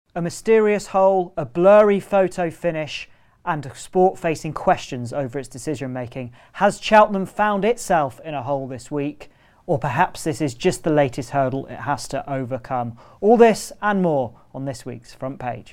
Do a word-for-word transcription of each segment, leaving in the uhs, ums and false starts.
A mysterious hole, a blurry photo finish, and a sport facing questions over its decision making. Has Cheltenham found itself in a hole this week? Or perhaps this is just the latest hurdle it has to overcome. All this and more on this week's Front Page.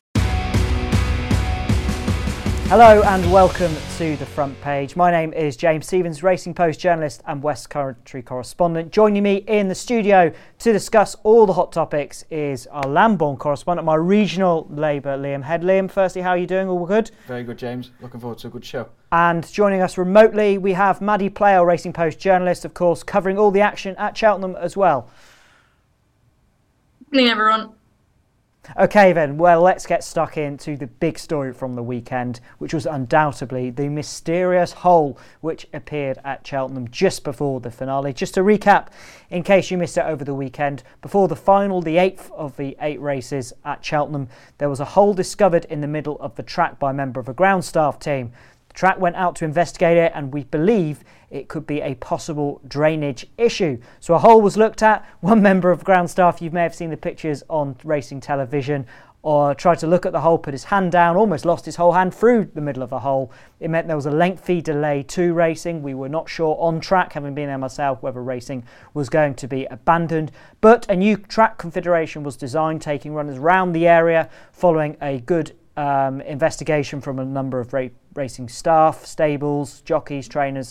Hello and welcome to the Front Page. My name is James Stevens, Racing Post journalist and West Country correspondent. Joining me in the studio to discuss all the hot topics is our Lambourne correspondent, my regional Labour, Liam Head. Liam, firstly, how are you doing? All good? Very good, James. Looking forward to a good show. And joining us remotely, we have Maddie Playle, Racing Post journalist, of course, covering all the action at Cheltenham as well. Good evening, everyone. OK then, well, let's get stuck into the big story from the weekend, which was undoubtedly the mysterious hole which appeared at Cheltenham just before the finale. Just to recap, in case you missed it over the weekend, before the final, the eighth of the eight races at Cheltenham, there was a hole discovered in the middle of the track by a member of a ground staff team. The track went out to investigate it, and we believe it could be a possible drainage issue. So a hole was looked at. One member of ground staff, you may have seen the pictures on racing television, or tried to look at the hole, put his hand down, almost lost his whole hand through the middle of the hole. It meant there was a lengthy delay to racing. We were not sure on track, having been there myself, whether racing was going to be abandoned. But a new track configuration was designed, taking runners round the area, following a good um, investigation from a number of ra- racing staff, stables, jockeys, trainers,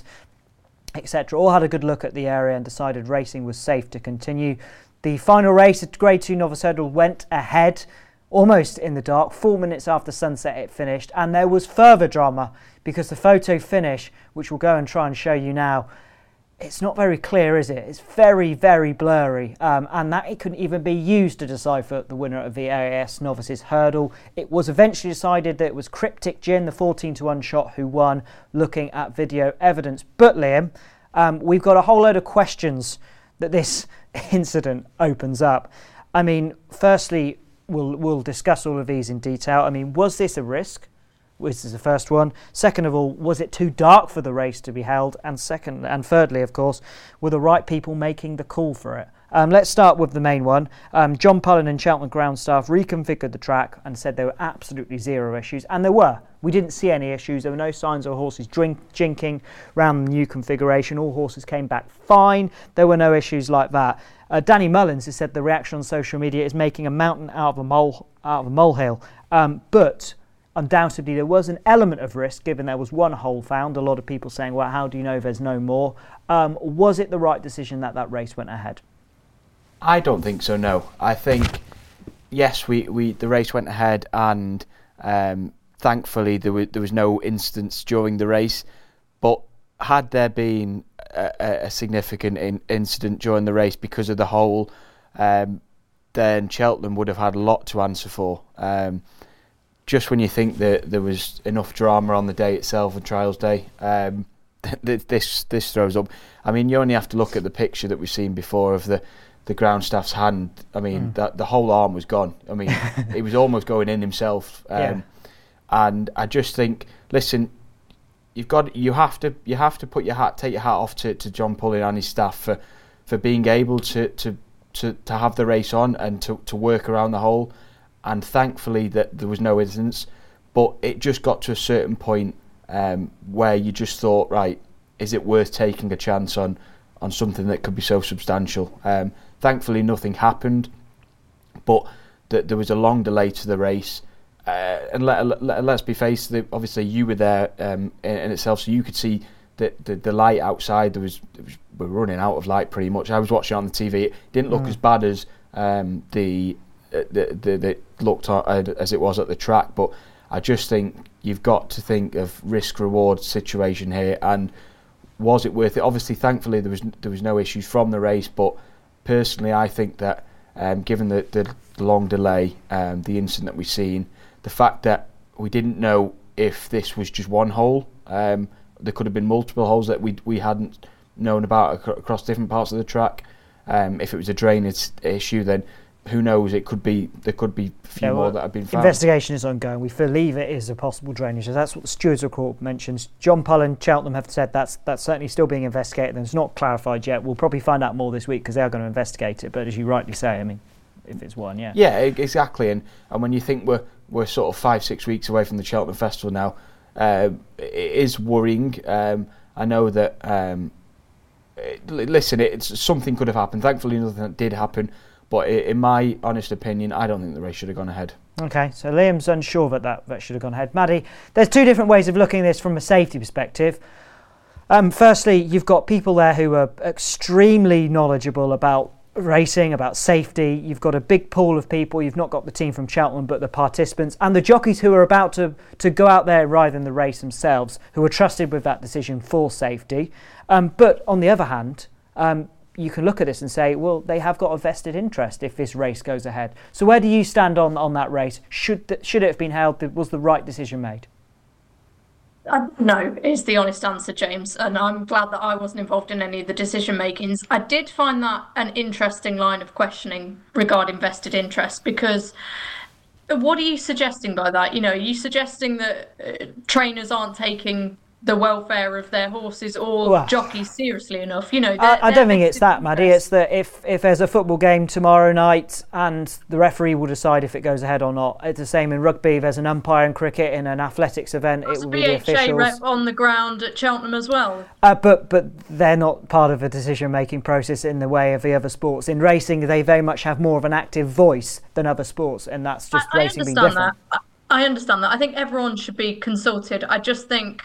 et cetera. All had a good look at the area and decided racing was safe to continue. The final race at Grade two Novice Hurdle went ahead almost in the dark. Four minutes after sunset it finished, and there was further drama because the photo finish, which we'll go and try and show you now, it's not very clear, is it? It's very, very blurry, um, and that it couldn't even be used to decipher the winner of the A A S Novices Hurdle. It was eventually decided that it was Cryptic Gin, the fourteen to one shot, who won, looking at video evidence. But Liam, um, we've got a whole load of questions that this incident opens up. I mean, firstly, we'll we'll discuss all of these in detail. I mean, was this a risk? This is the first one. Second of all, was it too dark for the race to be held? And second, and thirdly, of course, were the right people making the call for it? Um, let's start with the main one. Um, John Pullen and Cheltenham ground staff reconfigured the track and said there were absolutely zero issues, and there were. We didn't see any issues. There were no signs of horses drink, jinking around the new configuration. All horses came back fine. There were no issues like that. Uh, Danny Mullins has said the reaction on social media is making a mountain out of a mole out of a molehill, um, but undoubtedly there was an element of risk given there was one hole found. A lot of people saying, well, how do you know there's no more? Um, was it the right decision that that race went ahead? I don't think so, no. I think, yes, we, we the race went ahead, and um, thankfully there was, there was no incidents during the race. But had there been a, a significant in, incident during the race because of the hole, um, then Cheltenham would have had a lot to answer for. Um, just when you think that there was enough drama on the day itself, and trials day, um, this this throws up. I mean, you only have to look at the picture that we've seen before of the, the ground staff's hand. I mean, mm. that the whole arm was gone. I mean, he was almost going in himself. Um, yeah. And I just think, listen, you've got you have to you have to put your hat, take your hat off to, to John Pullen and his staff for, for being able to, to to to have the race on and to, to work around the hole. And thankfully that there was no incidents, but it just got to a certain point um, where you just thought, right, is it worth taking a chance on, on something that could be so substantial? Um, thankfully nothing happened, but th- there was a long delay to the race. Uh, and let, let, let's be faced, obviously you were there um, in, in itself, so you could see the, the, the light outside. There was, it was we were running out of light pretty much. I was watching it on the T V. It didn't look mm. as bad as um, the that the, the, looked at, as it was at the track, but I just think you've got to think of risk-reward situation here, and was it worth it? Obviously, thankfully there was there was no issues from the race, but personally I think that um, given the, the, the long delay, um, the incident that we've seen, the fact that we didn't know if this was just one hole, um, there could have been multiple holes that we we hadn't known about ac- across different parts of the track. Um, if it was a drainage issue, then who knows? It could be there could be a few yeah, well, more that have been found. Investigation is ongoing. We believe it is a possible drainage. That's what the stewards report mentions. John Pullen, Cheltenham have said that's that's certainly still being investigated, and it's not clarified yet. We'll probably find out more this week because they are going to investigate it. But as you rightly say, I mean, if it's won. Yeah. Yeah, exactly. And and when you think we're we're sort of five six weeks away from the Cheltenham Festival now, uh, it is worrying. Um, I know that. Um, it, listen, it's something could have happened. Thankfully, nothing did happen. But in my honest opinion, I don't think the race should have gone ahead. Okay, so Liam's unsure that that, that should have gone ahead. Maddie, there's two different ways of looking at this from a safety perspective. Um, firstly, you've got people there who are extremely knowledgeable about racing, about safety. You've got a big pool of people. You've not got the team from Cheltenham, but the participants and the jockeys who are about to, to go out there and ride in the race themselves, who are trusted with that decision for safety. Um, but on the other hand, um, you can look at this and say, well, they have got a vested interest if this race goes ahead. So where do you stand on, on that race? Should th- should it have been held? Was the right decision made? Uh, no, is the honest answer, James. And I'm glad that I wasn't involved in any of the decision makings. I did find that an interesting line of questioning regarding vested interest, because what are you suggesting by that? You know, are you suggesting that uh, trainers aren't taking the welfare of their horses or well, jockeys seriously enough? You know, I, I don't think it's that, Maddie. It's that if, if there's a football game tomorrow night and the referee will decide if it goes ahead or not. It's the same in rugby. There's an umpire in cricket, in an athletics event. There's it will a be the officials. rep on the ground at Cheltenham as well. Uh, but but they're not part of a decision-making process in the way of the other sports. In racing, they very much have more of an active voice than other sports, and that's just I, racing I being different. That. I understand that. I think everyone should be consulted. I just think...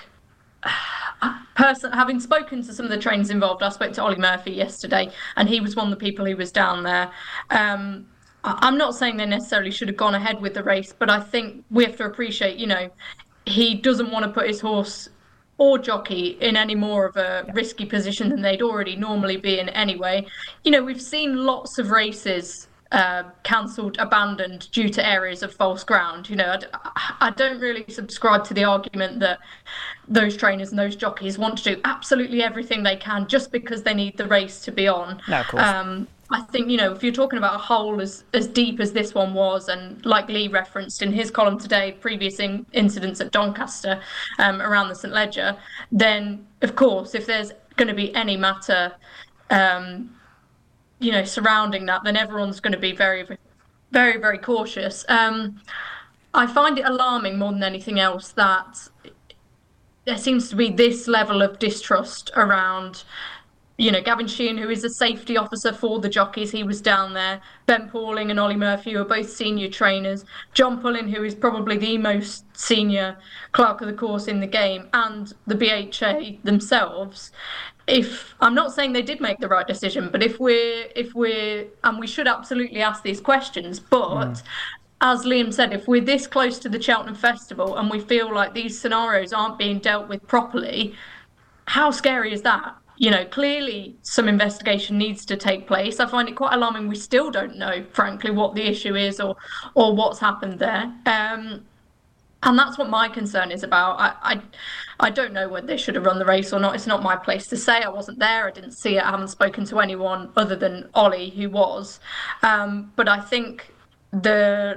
Person, having spoken to some of the trainers involved, I spoke to Ollie Murphy yesterday, and he was one of the people who was down there. Um, I'm not saying they necessarily should have gone ahead with the race, but I think we have to appreciate, you know, he doesn't want to put his horse or jockey in any more of a yeah. risky position than they'd already normally be in anyway. You know, we've seen lots of races Uh, cancelled, abandoned due to areas of false ground. You know, I, I don't really subscribe to the argument that those trainers and those jockeys want to do absolutely everything they can just because they need the race to be on. No, of course. Um, I think, you know, if you're talking about a hole as, as deep as this one was, and like Lee referenced in his column today, previous in, incidents at Doncaster um, around the St Leger, then of course, if there's going to be any matter um, you know, surrounding that, then everyone's going to be very, very, very cautious. Um, I find it alarming more than anything else that there seems to be this level of distrust around, you know, Gavin Sheehan, who is a safety officer for the jockeys, he was down there. Ben Pauling and Ollie Murphy, who are both senior trainers. John Pullin, who is probably the most senior clerk of the course in the game, and the B H A themselves. If I'm not saying they did make the right decision, but if we're if we're and we should absolutely ask these questions, but mm. as Liam said, if we're this close to the Cheltenham Festival and we feel like these scenarios aren't being dealt with properly, how scary is that? You know, clearly some investigation needs to take place. I find it quite alarming we still don't know, frankly, what the issue is or or what's happened there. Um, And that's what my concern is about. I, I I don't know whether they should have run the race or not. It's not my place to say. I wasn't there. I didn't see it. I haven't spoken to anyone other than Ollie, who was. Um, but I think the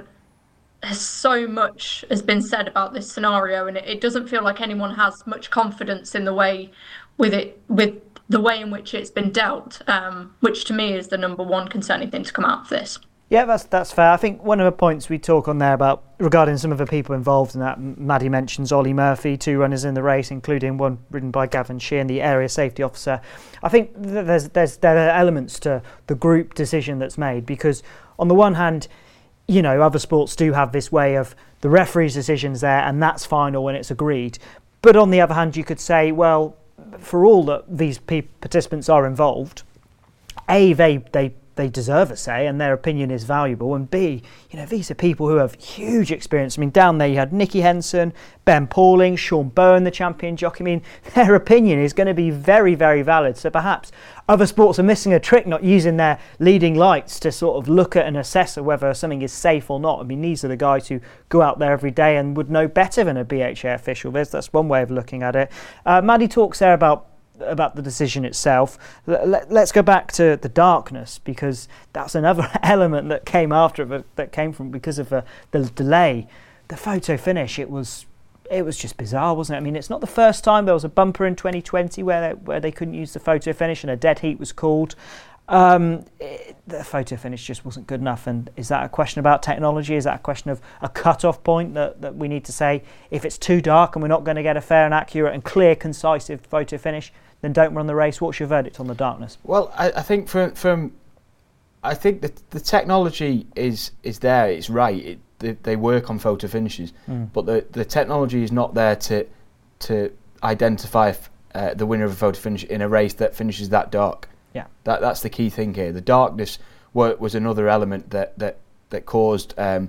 so much has been said about this scenario, and it, it doesn't feel like anyone has much confidence in the way with it with the way in which it's been dealt, um, which to me is the number one concerning thing to come out of this. Yeah, that's that's fair. I think one of the points we talk on there about regarding some of the people involved in that, Maddie mentions Ollie Murphy, two runners in the race, including one ridden by Gavin Sheehan, the area safety officer. I think there's there's there are elements to the group decision that's made, because on the one hand, you know, other sports do have this way of the referee's decision's there and that's final when it's agreed. But on the other hand, you could say, well, for all that these pe- participants are involved, A, they they they deserve a say and their opinion is valuable, and B, you know, these are people who have huge experience. I mean, down there you had Nicky Henson, Ben Pauling, Sean Bowen, the champion jockey. I mean, their opinion is going to be very, very valid. So perhaps other sports are missing a trick, not using their leading lights to sort of look at and assess whether something is safe or not. I mean, these are the guys who go out there every day and would know better than a B H A official. There's, that's one way of looking at it. Uh, Maddie talks there about about the decision itself. Let's go back to the darkness, because that's another element that came after it, that came from because of the, the delay. The photo finish, it was it was just bizarre, wasn't it? I mean, it's not the first time. There was a bumper in twenty twenty where they, where they couldn't use the photo finish and a dead heat was called. Um, it, the photo finish just wasn't good enough. And is that a question about technology? Is that a question of a cut-off point that, that we need to say, if it's too dark and we're not going to get a fair and accurate and clear, concise photo finish, then don't run the race? What's your verdict on the darkness? Well, I, I think from, from I think that the technology is is there. It's right. It, they, they work on photo finishes, mm. but the, the technology is not there to to identify uh, the winner of a photo finish in a race that finishes that dark. Yeah, that that's the key thing here. The darkness were, was another element that that that caused um,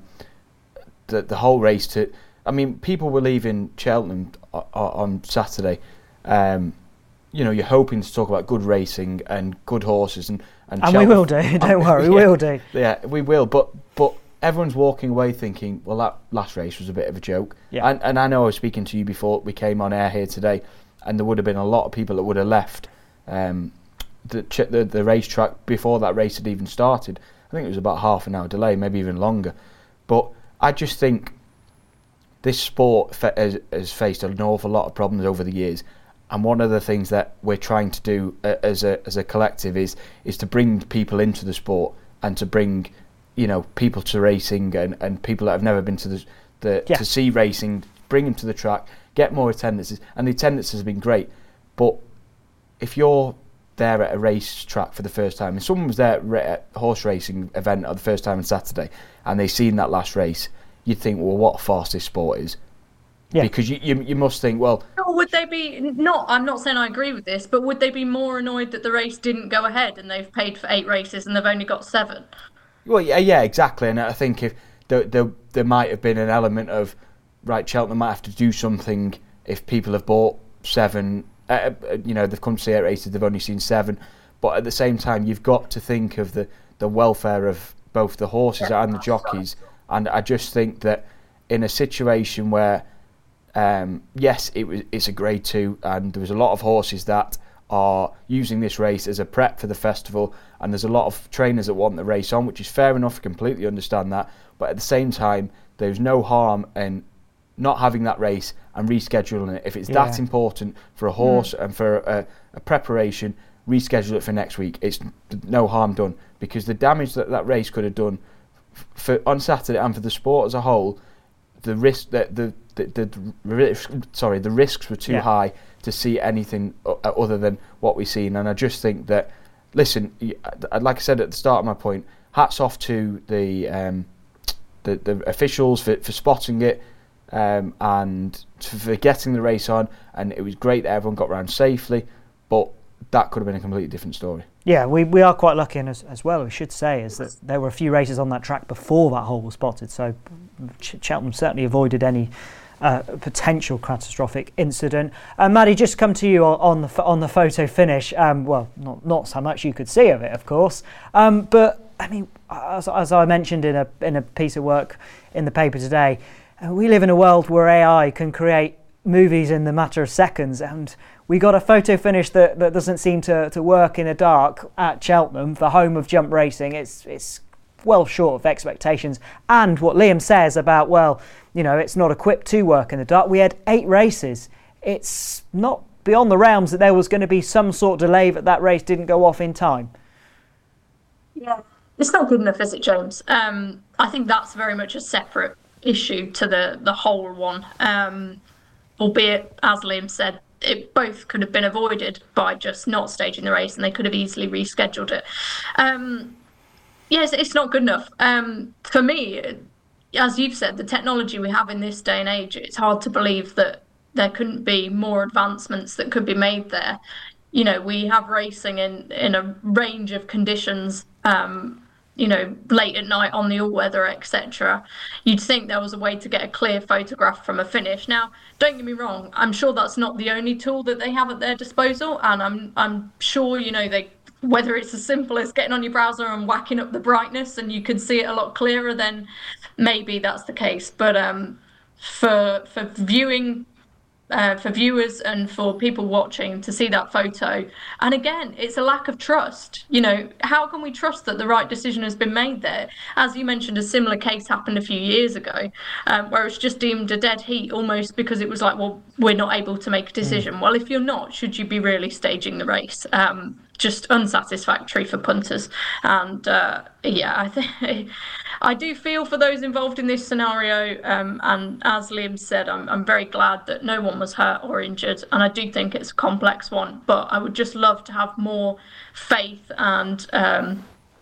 the the whole race to. I mean, people were leaving Cheltenham on, on Saturday. Um, you know, you're hoping to talk about good racing and good horses, and and, and we will do. Don't worry, we yeah, will do. Yeah, we will. But but everyone's walking away thinking, well, that last race was a bit of a joke. Yeah. And and I know I was speaking to you before we came on air here today, and there would have been a lot of people that would have left. Um, The, the the racetrack before that race had even started. I think it was about half an hour delay, maybe even longer. But I just think this sport fa- has, has faced an awful lot of problems over the years, and one of the things that we're trying to do uh, as a as a collective is is to bring people into the sport and to bring, you know, people to racing and, and people that have never been to the, the yeah. to see racing, bring them to the track, get more attendances, and the attendance has been great. But if you're there at a race track for the first time, if someone was there at a horse racing event for the first time on Saturday and they seen that last race, you'd think, well, what a farce this sport is. Yeah. Because you, you you must think, well... Or would they be... not? I'm not saying I agree with this, but would they be more annoyed that the race didn't go ahead and they've paid for eight races and they've only got seven? Well, yeah, yeah, exactly. And I think if there, there, there might have been an element of, right, Cheltenham might have to do something if people have bought seven... Uh, you know, they've come to see eight races, they've only seen seven, but at the same time you've got to think of the, the welfare of both the horses and the jockeys. And I just think that in a situation where um, yes, it was it's a grade two and there was a lot of horses that are using this race as a prep for the festival, and there's a lot of trainers that want the race on, which is fair enough, I completely understand that, but at the same time there's no harm in not having that race and rescheduling it. If it's yeah. that important for a horse mm. and for a, a preparation, reschedule it for next week. It's no harm done, because the damage that that race could have done for on Saturday and for the sport as a whole, the risk that the the, the, the sorry the risks were too yeah. high to see anything other than what we've seen. And I just think that, listen, like I said at the start of my point, hats off to the um, the, the officials for, for spotting it. Um, and for getting the race on, and it was great that everyone got around safely, but that could have been a completely different story. Yeah, we, we are quite lucky, and as, as well, we should say, is that there were a few races on that track before that hole was spotted, so Ch- Cheltenham certainly avoided any uh, potential catastrophic incident. Uh, Maddie, just come to you on, on the on the photo finish. Um, well, not not so much you could see of it, of course, um, but I mean, as, as I mentioned in a in a piece of work in the paper today, we live in a world where A I can create movies in the matter of seconds, and we got a photo finish that, that doesn't seem to, to work in the dark at Cheltenham, the home of jump racing. It's it's well short of expectations. And what Liam says about, well, you know, it's not equipped to work in the dark. We had eight races. It's not beyond the realms that there was going to be some sort of delay that that race didn't go off in time. Yeah, it's not good enough, is it, James? Um, I think that's very much a separate issue to the the whole one, um, albeit, as Liam said, it both could have been avoided by just not staging the race, and they could have easily rescheduled it. Um, yes, it's not good enough. Um, for me, as you've said, the technology we have in this day and age, it's hard to believe that there couldn't be more advancements that could be made there. You know, we have racing in, in a range of conditions, um, you know, late at night on the all-weather, et cetera. You'd think there was a way to get a clear photograph from a finish. Now, don't get me wrong, I'm sure that's not the only tool that they have at their disposal, and I'm I'm sure, you know, they whether it's as simple as getting on your browser and whacking up the brightness and you could see it a lot clearer, then maybe that's the case. But um, for for viewing Uh, for viewers and for people watching to see that photo. And again, it's a lack of trust. You know, how can we trust that the right decision has been made there? As you mentioned, a similar case happened a few years ago, um, where it's just deemed a dead heat almost because it was like, well, we're not able to make a decision. Mm. Well, if you're not, should you be really staging the race? Um, just unsatisfactory for punters. And uh, yeah, I think I do feel for those involved in this scenario. Um, and as Liam said, I'm, I'm very glad that no one was hurt or injured. And I do think it's a complex one, but I would just love to have more faith and um,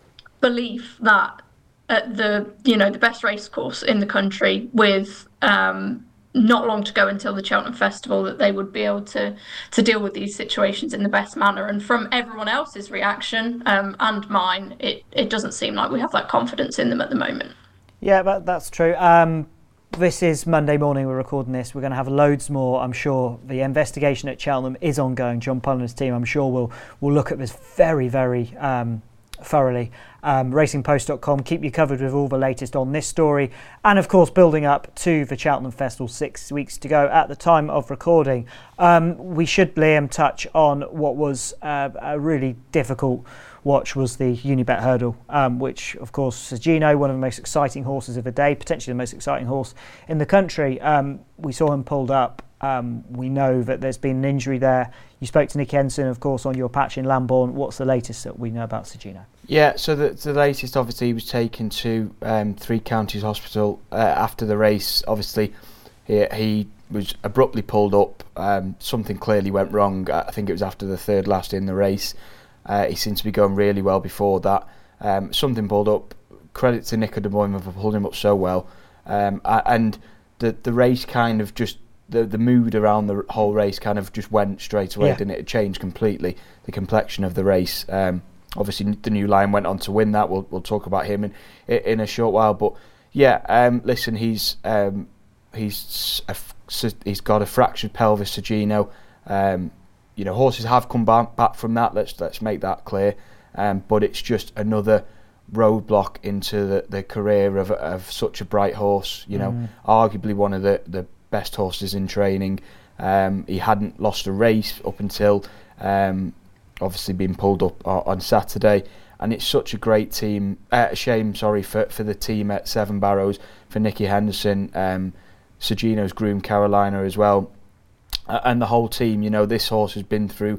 belief that at the, you know, the best race course in the country with um, not long to go until the Cheltenham Festival, that they would be able to to deal with these situations in the best manner. And from everyone else's reaction um, and mine, it, it doesn't seem like we have that confidence in them at the moment. Yeah, but that's true. Um, this is Monday morning, we're recording this. We're going to have loads more, I'm sure. The investigation at Cheltenham is ongoing. John Pullen and his team, I'm sure, will will look at this very, very um, thoroughly. Um, racing post dot com, keep you covered with all the latest on this story, and of course building up to the Cheltenham Festival, six weeks to go at the time of recording. Um, we should, Liam, touch on what was uh, a really difficult watch, was the Unibet hurdle, um, which of course Sergino, one of the most exciting horses of the day, potentially the most exciting horse in the country. Um, we saw him pulled up. Um, we know that there's been an injury there. You spoke to Nick Henson, of course, on your patch in Lambourne. What's the latest that we know about Sergino? Yeah, so the, the latest, obviously, he was taken to um, Three Counties Hospital uh, after the race. Obviously, he, he was abruptly pulled up. Um, something clearly went wrong. I think it was after the third last in the race. Uh, he seemed to be going really well before that. Um, something pulled up. Credit to Nico de Boyma for pulling him up so well. Um, and the the race kind of just, the the mood around the whole race kind of just went straight away, yeah. Didn't it? It changed completely, the complexion of the race. Um, obviously, the New Lion went on to win that. We'll we'll talk about him in in a short while. But yeah, um, listen, he's um, he's a, he's got a fractured pelvis, Sergino. Um, you know, horses have come back, back from that. Let's let's make that clear. Um, but it's just another roadblock into the, the career of of such a bright horse. You know, mm. arguably one of the, the best horses in training. Um, he hadn't lost a race up until um, obviously being pulled up on Saturday, and it's such a great team. Uh, shame, sorry, for for the team at Seven Barrows, for Nicky Henderson, um, Sergino's groom Carolina as well, uh, and the whole team. You know, this horse has been through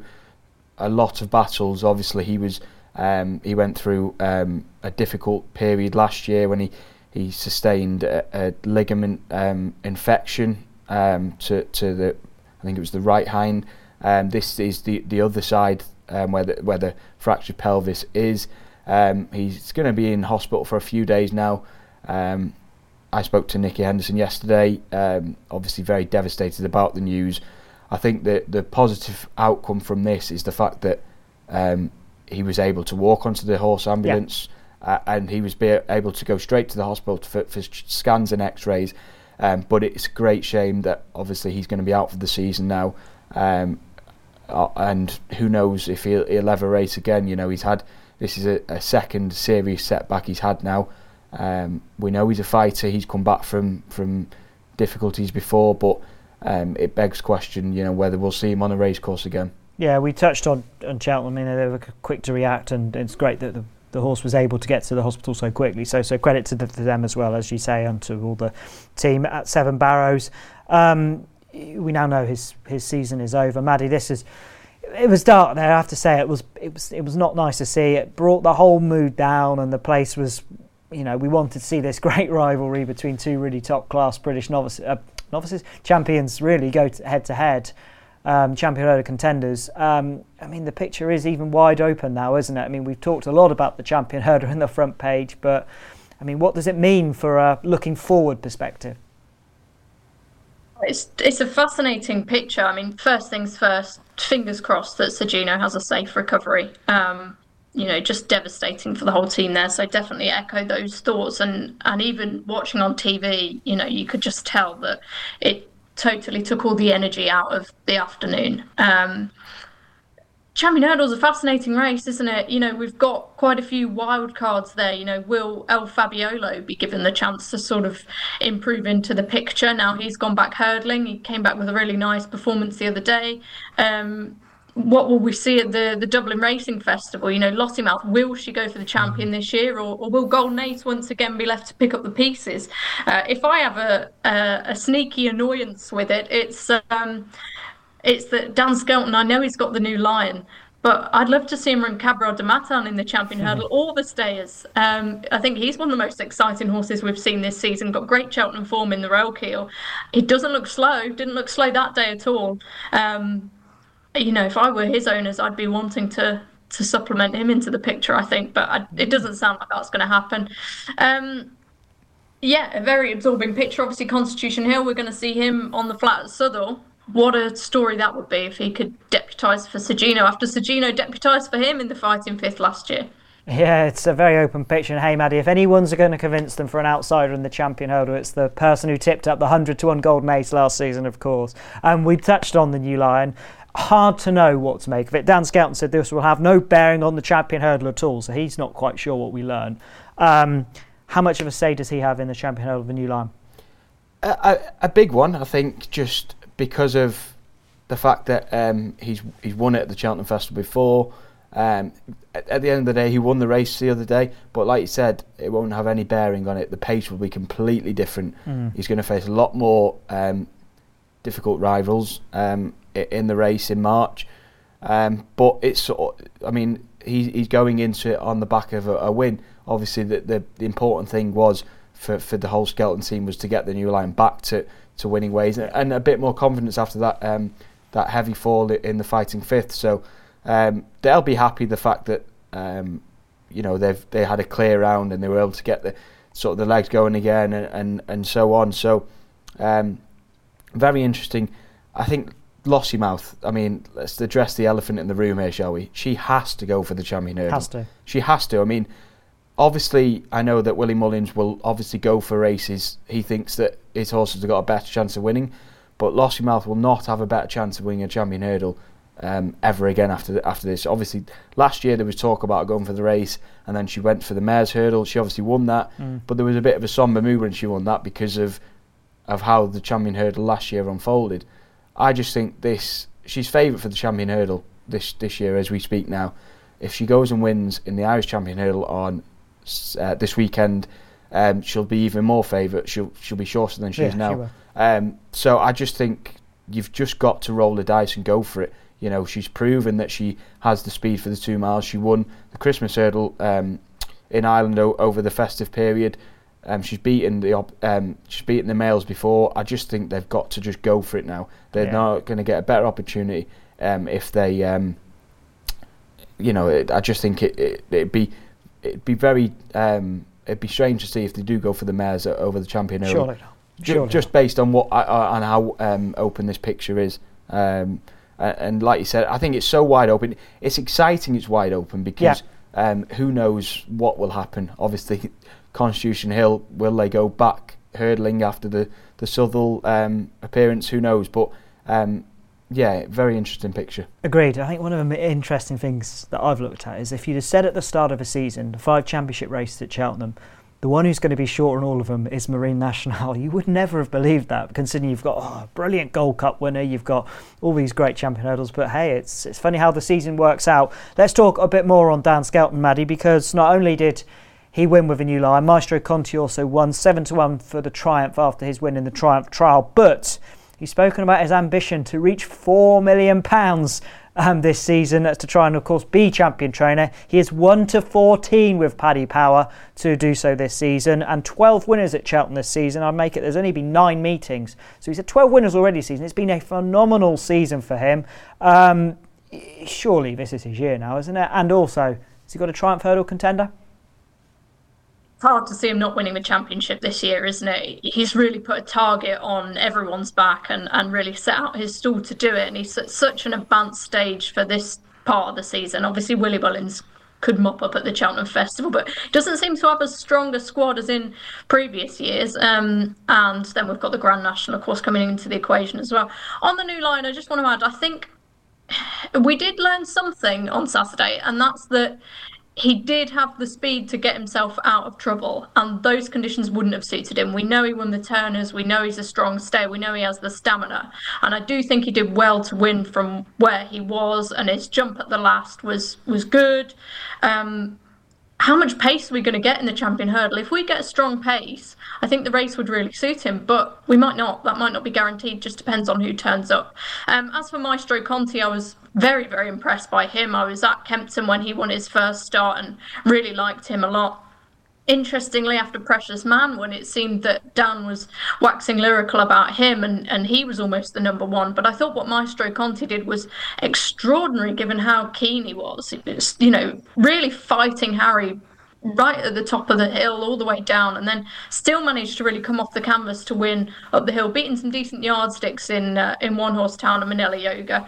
a lot of battles. Obviously, he was. Um, he went through um, a difficult period last year when he, he sustained a, a ligament um, infection um, to to the I think it was the right hind. Um, this is the the other side um, where the where the fractured pelvis is. Um, he's going to be in hospital for a few days now. Um, I spoke to Nicky Henderson yesterday. Um, obviously, very devastated about the news. I think that the positive outcome from this is the fact that. Um, He was able to walk onto the horse ambulance, yeah. uh, and he was be able to go straight to the hospital for, for scans and X-rays. Um, but it's a great shame that obviously he's going to be out for the season now, um, uh, and who knows if he'll, he'll ever race again. You know, he's had this is a, a second serious setback he's had now. Um, we know he's a fighter. He's come back from from difficulties before, but um, it begs question. You know, whether we'll see him on a race course again. Yeah, we touched on, on Cheltenham. You know, they were quick to react, and it's great that the, the horse was able to get to the hospital so quickly. So, so credit to, the, to them as well, as you say, and to all the team at Seven Barrows. Um, we now know his his season is over. Maddie, this is it was dark there. I have to say, it was it was it was not nice to see. It brought the whole mood down, and the place was, you know, we wanted to see this great rivalry between two really top class British novices, uh, novices champions, really go to head to head. Um, champion hurdle contenders. Um, I mean, the picture is even wide open now, isn't it? I mean, we've talked a lot about the champion hurdle in the front page, but I mean, what does it mean for a looking forward perspective? It's it's a fascinating picture. I mean, first things first, fingers crossed that Sergino has a safe recovery. Um, you know, just devastating for the whole team there. So definitely echo those thoughts. And and even watching on T V, you know, you could just tell that it totally took all the energy out of the afternoon. Um, Champion Hurdle's a fascinating race, isn't it? You know, we've got quite a few wild cards there. You know, will El Fabiolo be given the chance to sort of improve into the picture? Now he's gone back hurdling. He came back with a really nice performance the other day. Um, what will we see at the, the Dublin Racing Festival? You know, Lottymouth, will she go for the champion this year, or, or will Golden Ace once again be left to pick up the pieces? Uh, if I have a, a, a sneaky annoyance with it, it's um, it's that Dan Skelton, I know he's got the New Lion, but I'd love to see him run Cabral de Matan in the Champion Hurdle or the Stayers. Um, I think he's one of the most exciting horses we've seen this season. Got great Cheltenham form in the Royal. He doesn't look slow. Didn't look slow that day at all. Um, you know, if I were his owners, I'd be wanting to to supplement him into the picture, I think. But I, it doesn't sound like that's going to happen. Um, yeah, a very absorbing picture. Obviously, Constitution Hill, we're going to see him on the flat at Southall. What a story that would be if he could deputise for Sergino after Sergino deputised for him in the Fighting Fifth last year. Yeah, it's a very open picture. And hey, Maddie, if anyone's going to convince them for an outsider in the Champion Hurdle, it's the person who tipped up the one hundred to one Golden Ace last season, of course. And we touched on the New Lion. Hard to know what to make of it. Dan Skelton said this will have no bearing on the Champion Hurdle at all, so he's not quite sure what we learn. Um, how much of a say does he have in the Champion Hurdle of the New Lion? A, a, a big one, I think, just because of the fact that um, he's he's won it at the Cheltenham Festival before. Um, at, at the end of the day, he won the race the other day, but like you said, it won't have any bearing on it. The pace will be completely different. Mm. He's going to face a lot more um, difficult rivals um, in the race in March. Um, but it's sort of, I mean, he, he's going into it on the back of a, a win. Obviously, the, the the important thing was for for the whole Skelton team was to get the New Lion back to. to winning ways and a bit more confidence after that um, that heavy fall in the Fighting Fifth. So um, they'll be happy the fact that um, you know they've they had a clear round and they were able to get the sort of the legs going again and and, and so on. So um, very interesting. I think Lossiemouth. I mean, let's address the elephant in the room here, shall we? She has to go for the Champion Hurdle. Has to. She has to. I mean, obviously, I know that Willie Mullins will obviously go for races. He thinks that his horses have got a better chance of winning, but Lossiemouth will not have a better chance of winning a Champion Hurdle um, ever again after the, after this. Obviously, last year there was talk about going for the race, and then she went for the Mares Hurdle. She obviously won that, mm. but there was a bit of a sombre mood when she won that because of of how the Champion Hurdle last year unfolded. I just think this she's favourite for the Champion Hurdle this this year as we speak now. If she goes and wins in the Irish Champion Hurdle on uh, this weekend, um, she'll be even more favourite. She'll she'll be shorter than she yeah, is now. Um, so I just think you've just got to roll the dice and go for it. You know, she's proven that she has the speed for the two miles. She won the Christmas Hurdle um, in Ireland o- over the festive period. Um, she's beaten the op- um, she's beaten the males before. I just think they've got to just go for it now. They're yeah. not going to get a better opportunity um, if they, um, you know. It, I just think it, it it'd be it'd be very um, it'd be strange to see if they do go for the mares over the Champion Hurdle. Surely not. Surely just not. based on what uh, on how um, open this picture is. Um, and, and like you said, I think it's so wide open. It's exciting. It's wide open because yeah. um, who knows what will happen. Obviously. Constitution Hill, will they go back hurdling after the, the Southall um, appearance? Who knows? But um, yeah, very interesting picture. Agreed. I think one of the interesting things that I've looked at is if you'd have said at the start of a season, the five championship races at Cheltenham, the one who's going to be short on all of them is Marine Nationale. You would never have believed that, considering you've got oh, a brilliant Gold Cup winner, you've got all these great champion hurdles. But hey, it's it's funny how the season works out. Let's talk a bit more on Dan Skelton, Maddie, because not only did he win with a New Lion, Maestro Conti also won seven to one for the Triumph after his win in the Triumph Trial. But he's spoken about his ambition to reach four million pounds um, this season to try and, of course, be champion trainer. He is one to fourteen with Paddy Power to do so this season, and twelve winners at Cheltenham this season. I'd make it, there's only been nine meetings. So he's had twelve winners already this season. It's been a phenomenal season for him. Um, surely this is his year now, isn't it? And also, has he got a Triumph Hurdle contender? It's hard to see him not winning the championship this year, isn't it? He's really put a target on everyone's back and, and really set out his stall to do it. And he's at such an advanced stage for this part of the season. Obviously, Willie Mullins could mop up at the Cheltenham Festival, but doesn't seem to have as strong a squad as in previous years. Um, and then we've got the Grand National, of course, coming into the equation as well. On the New Lion, I just want to add, I think we did learn something on Saturday, and that's that he did have the speed to get himself out of trouble, and those conditions wouldn't have suited him. We know he won the Turners, we know he's a strong stayer, we know he has the stamina, and I do think he did well to win from where he was, and his jump at the last was was good. Um, how much pace are we going to get in the Champion Hurdle? If we get a strong pace, I think the race would really suit him, but we might not. That might not be guaranteed, just depends on who turns up. Um, as for Maestro Conti, I was very, very impressed by him. I was at Kempton when he won his first start and really liked him a lot. Interestingly, after Precious Man, when it seemed that Dan was waxing lyrical about him and, and he was almost the number one, but I thought what Maestro Conti did was extraordinary given how keen he was. It was, you know, really fighting Harry right at the top of the hill all the way down, and then still managed to really come off the canvas to win up the hill, beating some decent yardsticks in uh, in One Horse Town and Manila Yoga.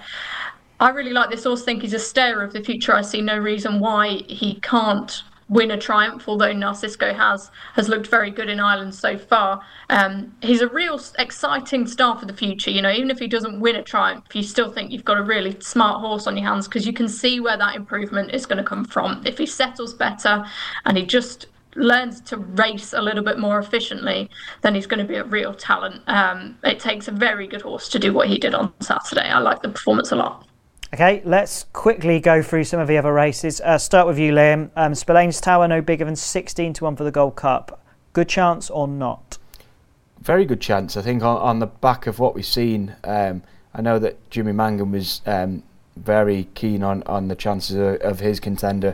I really like this horse. Think he's a stayer of the future. I see no reason why he can't win a triumph, although Narcisco has has looked very good in Ireland so far. Um, he's a real exciting star for the future. You know, even if he doesn't win a triumph, you still think you've got a really smart horse on your hands, because you can see where that improvement is going to come from. If he settles better and he just learns to race a little bit more efficiently, then he's going to be a real talent. Um, it takes a very good horse to do what he did on Saturday. I like the performance a lot. Okay, let's quickly go through some of the other races. Uh, start with you, Liam. Um, Spillane's Tower, no bigger than sixteen to one for the Gold Cup. Good chance or not? Very good chance. I think on, on the back of what we've seen, um, I know that Jimmy Mangum was um, very keen on, on the chances of, of his contender,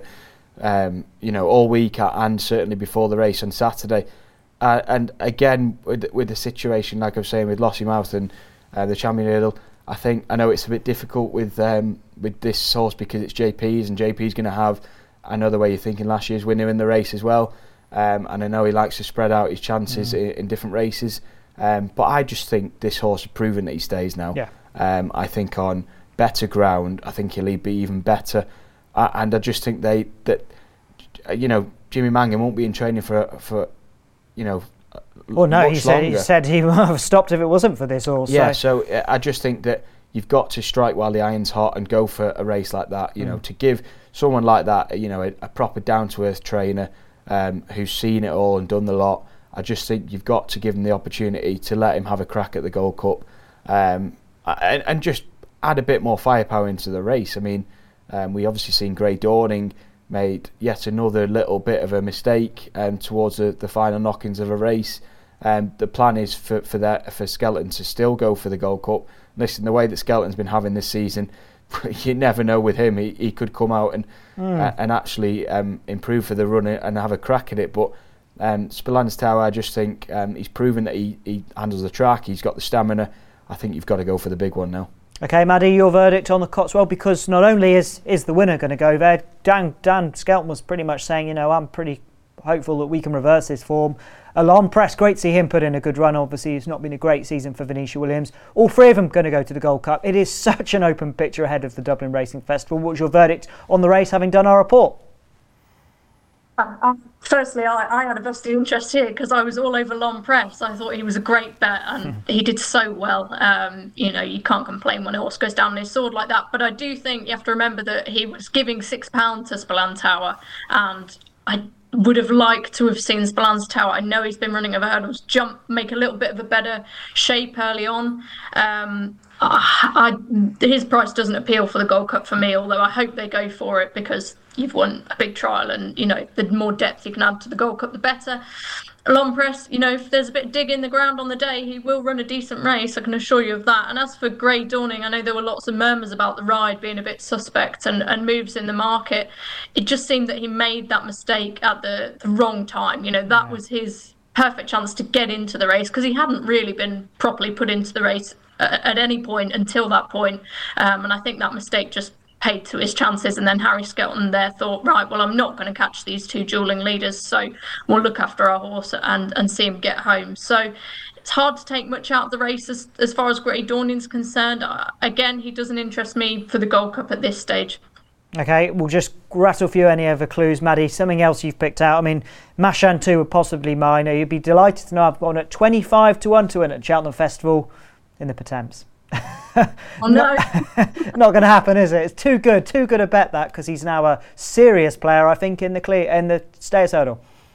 um, you know, all week and certainly before the race on Saturday. Uh, and again, with, with the situation, like I was saying, with Lossiemouth and uh, the Champion Hurdle, I think I know it's a bit difficult with um, with this horse because it's J P's, and J P's going to have, I know the way you're thinking, last year's winner in the race as well, um, and I know he likes to spread out his chances mm. in, in different races, um, but I just think this horse has proven that he stays now. Yeah. Um, I think on better ground, I think he'll be even better, uh, and I just think they that you know Jimmy Mangum won't be in training for for you know. Well, no, he said, he said he would have stopped if it wasn't for this horse. Yeah, so. so I just think that you've got to strike while the iron's hot and go for a race like that. You mm. know, to give someone like that, you know, a, a proper down-to-earth trainer um, who's seen it all and done the lot. I just think you've got to give him the opportunity to let him have a crack at the Gold Cup, um, and, and just add a bit more firepower into the race. I mean, um, we obviously seen Grey Dawning made yet another little bit of a mistake um, towards the, the final knockings of a race. Um, the plan is for for that for Skelton to still go for the Gold Cup. Listen, the way that Skelton's been having this season, you never know with him. He he could come out and mm. uh, and actually um, improve for the run and have a crack at it. But um, Spillane's Tower, I just think um, he's proven that he, he handles the track. He's got the stamina. I think you've got to go for the big one now. Okay, Maddie, your verdict on the Cotswold, because not only is is the winner going to go there, Dan Dan Skelton was pretty much saying, you know, I'm pretty hopeful that we can reverse this form. Alarm Press, great to see him put in a good run. Obviously, it's not been a great season for Venetia Williams. All three of them going to go to the Gold Cup. It is such an open picture ahead of the Dublin Racing Festival. What was your verdict on the race, having done our report? Uh, uh, firstly, I, I had a vested interest here because I was all over Lon Press. I thought he was a great bet and he did so well. Um, you know, you can't complain when a horse goes down his sword like that. But I do think you have to remember that he was giving six pounds to Spillane's Tower, and I would have liked to have seen Spillane's Tower. I know he's been running over hurdles, jump, make a little bit of a better shape early on. Um, I, I, his price doesn't appeal for the Gold Cup for me, although I hope they go for it because you've won a big trial and, you know, the more depth you can add to the Gold Cup, the better. Lon Press, you know, if there's a bit of dig in the ground on the day, he will run a decent race, I can assure you of that. And as for Grey Dawning, I know there were lots of murmurs about the ride being a bit suspect and, and moves in the market. It just seemed that he made that mistake at the, the wrong time. You know, that yeah. was his perfect chance to get into the race because he hadn't really been properly put into the race at, at any point until that point. Um, and I think that mistake just paid to his chances, and then Harry Skelton there thought, right, well, I'm not going to catch these two dueling leaders, so we'll look after our horse and and see him get home. So it's hard to take much out of the race as, as far as Grey Dawning's concerned. Uh, again, he doesn't interest me for the Gold Cup at this stage. Okay, we'll just rattle through any other clues. Maddie, something else you've picked out? I mean, Mashan two would possibly mine. You'd be delighted to know I've gone at twenty-five to one to win at Cheltenham Festival in the Pertemps. Oh no. not, not going to happen, is it? It's too good, too good a bet that, because he's now a serious player, I think, in the clear in the Stayers Hurdle.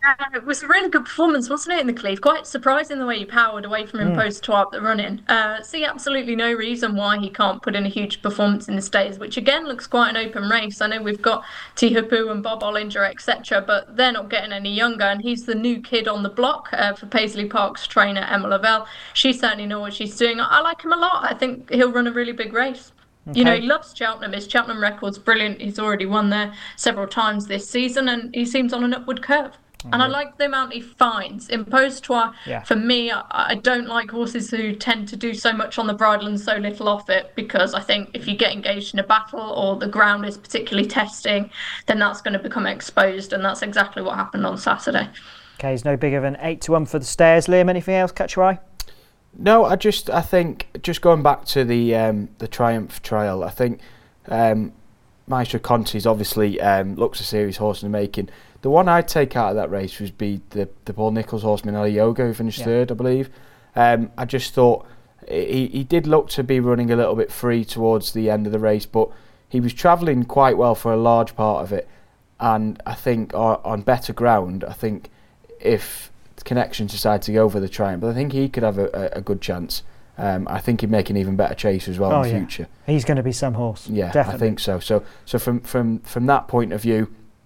Uh, it was a really good performance, wasn't it, in the Cleve? Quite surprising the way he powered away from Imposed to up the running. Uh, see absolutely no reason why he can't put in a huge performance in the Stays, which again looks quite an open race. I know we've got Tihapu and Bob Ollinger, et cetera, but they're not getting any younger, and he's the new kid on the block uh, for Paisley Park's trainer, Emma Lavelle. She certainly knows what she's doing. I like him a lot. I think he'll run a really big race. Okay. You know, he loves Cheltenham. His Cheltenham record's brilliant. He's already won there several times this season, and he seems on an upward curve. And I like the amount he finds. Imposed Trois, yeah. For me, I, I don't like horses who tend to do so much on the bridle and so little off it, because I think if you get engaged in a battle or the ground is particularly testing, then that's going to become exposed, and that's exactly what happened on Saturday. Okay, he's no bigger than eight to one for the Stayers. Liam, anything else catch your eye? No, I just I think just going back to the um, the Triumph Trial, I think um, Maestro Conti's obviously um, looks a serious horse in the making. The one I'd take out of that race would be the, the Paul Nicholls horse, Minelli Yoga, who finished yeah. third, I believe. Um, I just thought he, he did look to be running a little bit free towards the end of the race, but he was travelling quite well for a large part of it. And I think on, on better ground, I think if Connections decide to go for the Triumph, I think he could have a, a, a good chance. Um, I think he'd make an even better chase as well oh, in the yeah. future. He's going to be some horse. Yeah, definitely. I think so. So, so from from from that point of view.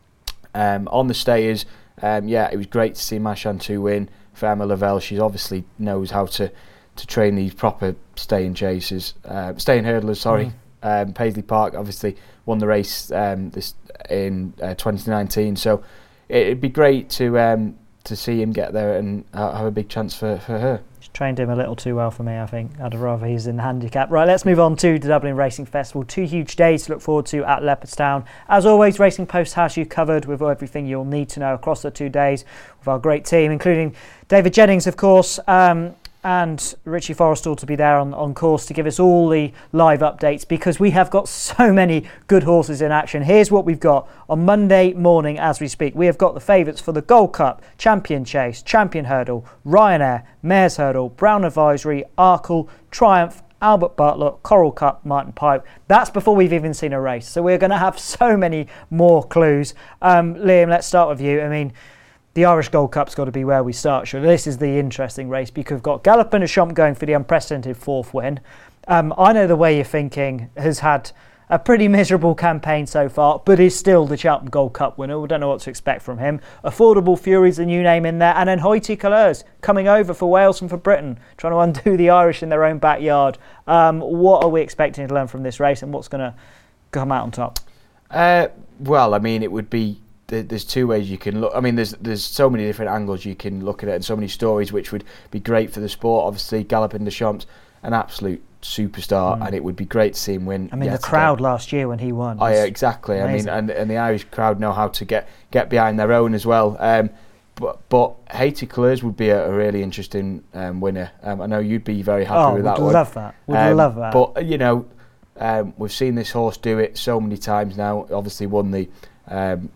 Um, on the Stayers, um, yeah, it was great to see Machantou win. For Emma Lavelle, she obviously knows how to, to train these proper staying chasers, uh, staying hurdlers. Sorry, mm. um, Paisley Park obviously won the race um, this in uh, twenty nineteen. So it'd be great to um, to see him get there and uh, have a big chance for, for her. She's trained him a little too well for me, I think. I'd rather he's in the handicap. Right, let's move on to the Dublin Racing Festival. Two huge days to look forward to at Leopardstown. As always, Racing Post has you covered with everything you'll need to know across the two days with our great team, including David Jennings, of course, um, and Richie Forrestall to be there on, on course to give us all the live updates, because we have got so many good horses in action. Here's what we've got on Monday morning as we speak. We have got the favourites for the Gold Cup, Champion Chase, Champion Hurdle, Ryanair, Mares Hurdle, Brown Advisory, Arkle, Triumph, Albert Butler, Coral Cup, Martin Pipe. That's before we've even seen a race. So we're going to have so many more clues. Um, Liam, let's start with you. I mean, the Irish Gold Cup's got to be where we start. Sure, this is the interesting race because we've got Galopin Des Champs going for the unprecedented fourth win. Um, I know the way you're thinking has had a pretty miserable campaign so far, but is still the Cheltenham Gold Cup winner. We don't know what to expect from him. Affordable Fury's the new name in there, and then Hoity Couleurs coming over for Wales and for Britain, trying to undo the Irish in their own backyard. Um, what are we expecting to learn from this race, and what's going to come out on top? Uh, well, I mean, it would be. There's two ways you can look. I mean, there's there's so many different angles you can look at it, and so many stories which would be great for the sport. Obviously, Galopin Des Champs, an absolute superstar, mm. and it would be great to see him win. I mean, the crowd again. last year when he won. Oh yeah, exactly. Amazing. I mean, and, and the Irish crowd know how to get, get behind their own as well. Um, but but Hoity Couleurs would be a, a really interesting um, winner. Um, I know you'd be very happy oh, with that one. Would love that. Would um, love that. But you know, um, we've seen this horse do it so many times now. Obviously, won the. Um,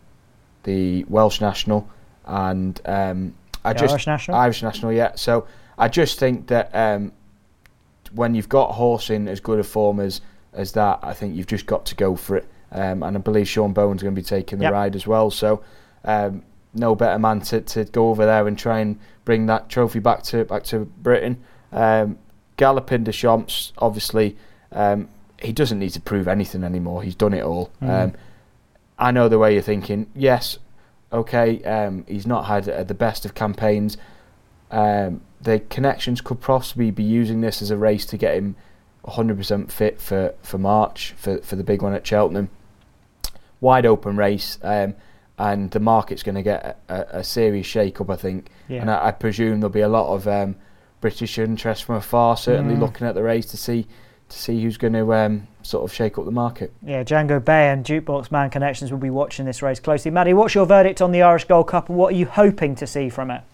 the Welsh National and um, I the just Irish National Irish National yeah so I just think that um, when you've got a horse in as good a form as, as that, I think you've just got to go for it, um, and I believe Sean Bowen's going to be taking the yep. ride as well, so um, no better man to, to go over there and try and bring that trophy back to back to Britain. um, Galopin Des Champs, obviously um, he doesn't need to prove anything anymore, he's done it all. mm. um, I know the way you're thinking. Yes, okay, um, he's not had uh, the best of campaigns. Um, the Connections could possibly be using this as a race to get him one hundred percent fit for, for March, for, for the big one at Cheltenham. Wide open race, um, and the market's going to get a, a serious shake-up, I think. Yeah. And I, I presume there'll be a lot of um, British interest from afar, certainly mm. looking at the race to see to see who's going to um, sort of shake up the market. Yeah, Django Bay and Jukebox Man Connections will be watching this race closely. Maddie, what's your verdict on the Irish Gold Cup, and what are you hoping to see from it?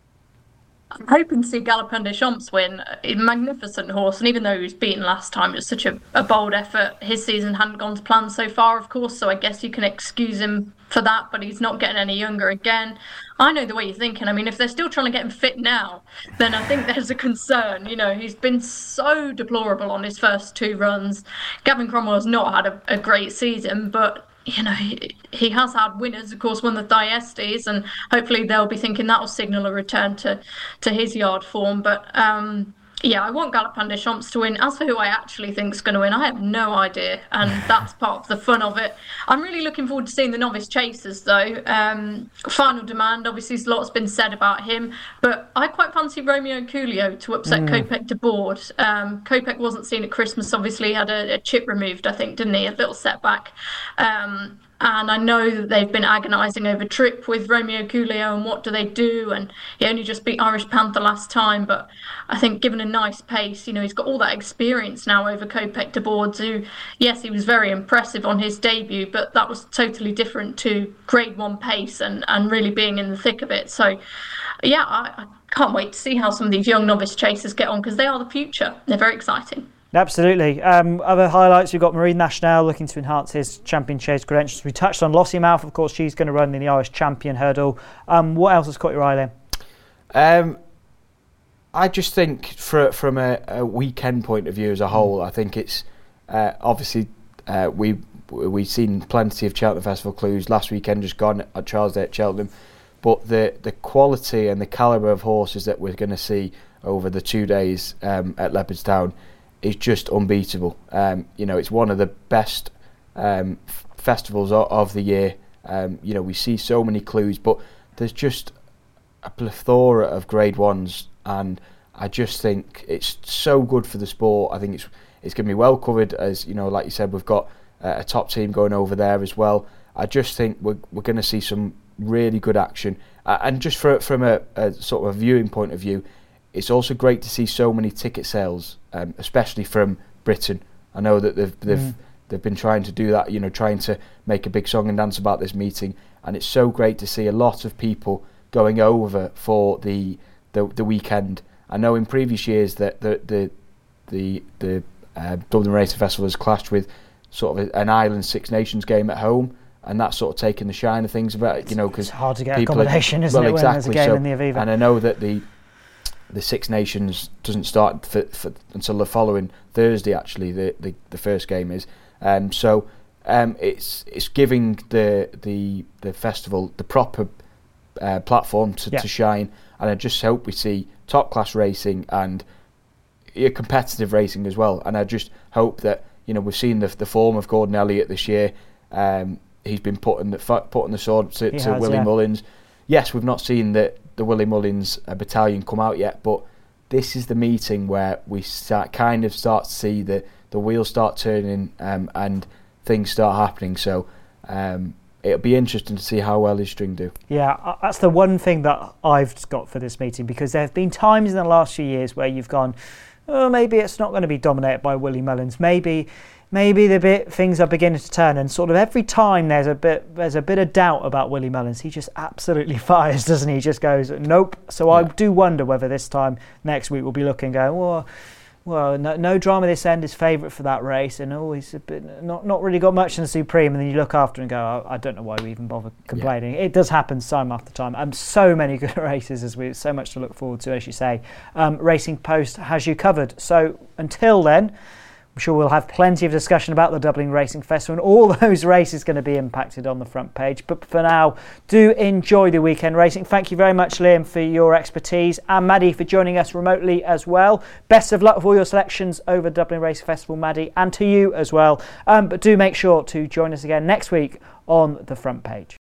I'm hoping to see Galopin Des Champs win. A magnificent horse, and even though he was beaten last time, it was such a, a bold effort. His season hadn't gone to plan so far, of course, so I guess you can excuse him for that, but he's not getting any younger again. I know the way you're thinking. I mean, if they're still trying to get him fit now, then I think there's a concern. You know, he's been so deplorable on his first two runs. Gavin Cromwell's not had a, a great season, but you know, he, he has had winners, of course, won the Thyestes, and hopefully they'll be thinking that will signal a return to, to his yard form. But um, yeah, I want Galopin Des Champs to win. As for who I actually think is going to win, I have no idea, and that's part of the fun of it. I'm really looking forward to seeing the novice chasers, though. Um, Final Demand, obviously, a lot's been said about him, but I quite fancy Romeo Coolio to upset mm. Kopek de Board. Um, Kopek wasn't seen at Christmas, obviously, he had a, a chip removed, I think, didn't he? A little setback. Um, And I know that they've been agonising over Trip with Romeo Coolio and what do they do. And he only just beat Irish Panther last time. But I think given a nice pace, you know, he's got all that experience now over Kopek de Boards, who, yes, he was very impressive on his debut, but that was totally different to grade one pace and, and really being in the thick of it. So, yeah, I, I can't wait to see how some of these young novice chasers get on because they are the future. They're very exciting. Absolutely. Um, other highlights, we've got Marine Nationale looking to enhance his champion chase credentials. We touched on Lossiemouth, of course, she's going to run in the Irish Champion Hurdle. Um, what else has caught your eye, Liam? Um, I just think for, from a, a weekend point of view as a whole, I think it's uh, obviously uh, we, we've seen plenty of Cheltenham Festival clues last weekend just gone at Charles Day at Cheltenham, but the, the quality and the calibre of horses that we're going to see over the two days um, at Leopardstown is just unbeatable. Um, you know, it's one of the best um, f- festivals of, of the year. Um, you know, we see so many clues, but there's just a plethora of grade ones, and I just think it's so good for the sport. I think it's it's going to be well covered, as you know, like you said, we've got uh, a top team going over there as well. I just think we're we're going to see some really good action, uh, and just for, from a, a sort of a viewing point of view, it's also great to see so many ticket sales, um, especially from Britain. I know that they've they've mm. they've been trying to do that, you know, trying to make a big song and dance about this meeting, and it's so great to see a lot of people going over for the the, the weekend. I know in previous years that the the the the uh, Dublin Racing Festival has clashed with sort of an Island Six Nations game at home, and that's sort of taken the shine of things about it, you know, because it's hard to get accommodation, are, isn't well, it, exactly. when there's a game so, in the Aviva. And I know that the the Six Nations doesn't start for, for, until the following Thursday. Actually, the the, the first game is, um, so um, it's it's giving the the the festival the proper uh, platform to, yeah. to shine, and I just hope we see top class racing and yeah, competitive racing as well. And I just hope that, you know, we've seen the the form of Gordon Elliott this year. Um, he's been putting the putting the sword to, to has, Willie yeah. Mullins. Yes, we've not seen the the Willie Mullins uh, battalion come out yet, but this is the meeting where we start kind of start to see the, the wheels start turning um, and things start happening. So um, it'll be interesting to see how well his string do. Yeah, that's the one thing that I've got for this meeting, because there have been times in the last few years where you've gone, oh, maybe it's not going to be dominated by Willie Mullins. Maybe maybe the bit things are beginning to turn, and sort of every time there's a bit there's a bit of doubt about Willie Mullins, he just absolutely fires, doesn't he? He just goes, nope. So yeah. I do wonder whether this time next week we'll be looking, going, well, well, no, no drama this end is favourite for that race, and oh, he's a bit not not really got much in the Supreme, and then you look after and go, oh, I don't know why we even bother complaining. Yeah. It does happen time after time. Um, so many good races, as we so much to look forward to, as you say. Um, Racing Post has you covered. So until then, I'm sure we'll have plenty of discussion about the Dublin Racing Festival and all those races going to be impacted on the front page. But for now, do enjoy the weekend racing. Thank you very much, Liam, for your expertise, and Maddie for joining us remotely as well. Best of luck with all your selections over Dublin Racing Festival, Maddie, and to you as well. Um, but do make sure to join us again next week on the front page.